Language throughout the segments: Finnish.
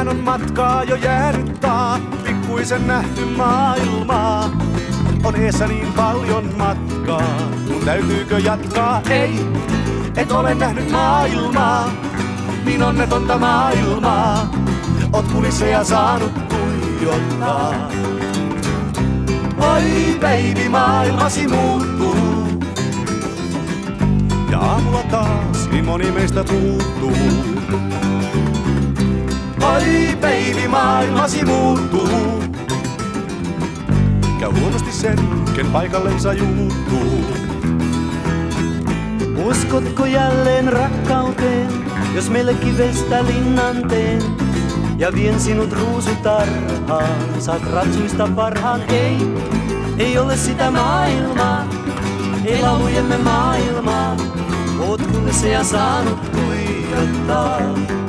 Vähän on matkaa jo jäänyt taa, pikkuisen nähty maailmaa. On eessä niin paljon matkaa, mun täytyykö jatkaa? Ei, et ole nähnyt maailmaa, niin onnetonta maailmaa. Oot kulisseja saanut tuijottaa. Oi baby, maailmasi muuttuu. Ja aamulla taas niin moni meistä puuttuu. Oi baby, maailmasi muuttuu. Käy huonosti sen, ken paikallensa juuttuu. Uskotko jälleen rakkauteen, jos meille kivestä linnan teen? Ja vien sinut ruusutarhaan, saat ratsuista parhaan. Ei ole sitä maailmaa, ei laulujemme maailmaa. Oot kulisseja saanut tuijottaa.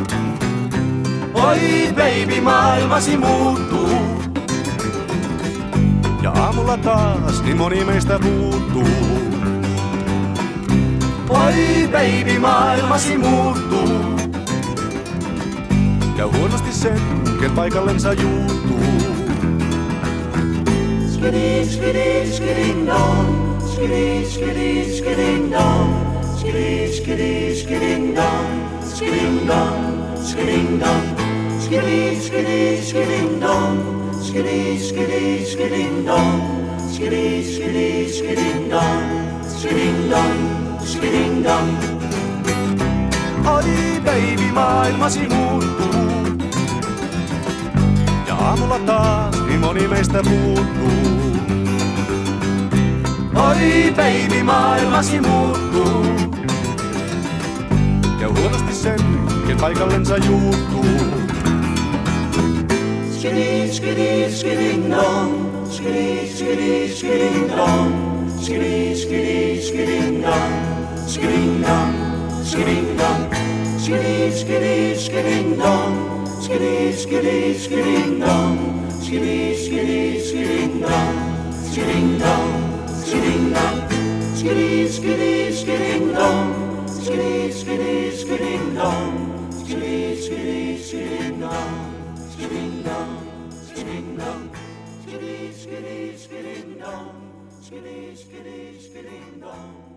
Oi baby, maailmasi muuttuu. Ja aamulla taas niin moni meistä puuttuu. Oi baby, maailmasi muuttuu. Käy huonosti sen, ken paikallensa juuttuu. Skidi, skidi, skiding dong. Skidi, skidi, skiding dong. Skidi, skidi, skiding dong. Skiding dong, skiding dong. Skidi, skidi, skiding dong. Skidi, skidi, skiding dong. Skidi, skidi, skiding dong. Skiding dong, skiding dong. Oi baby, maailmasi muuttuu. Ja aamulla taas niin moni meistä puuttuu. Oi baby, maailmasi muuttuu. Käy huonosti sen, ken paikallensa juuttuu. Skidi, skidi, skiding dong. Skidi, skidi, skiding dong. Skidi, skidi, skiding dong. Skiding dong, skiding dong. Skidi, skidi, skiding dong. Skidi, skidi, skiding dong. Skidi, skidi, skiding dong. Skiding dong, skiding dong. Skidi, skidi, skiding dong. Skidi, skidi, skiding dong. Skidi, skidi, skiding dong. Skiding dong, skiding dong. Skidi, skidi, skiding dong. Skidi, skidi, skiding dong.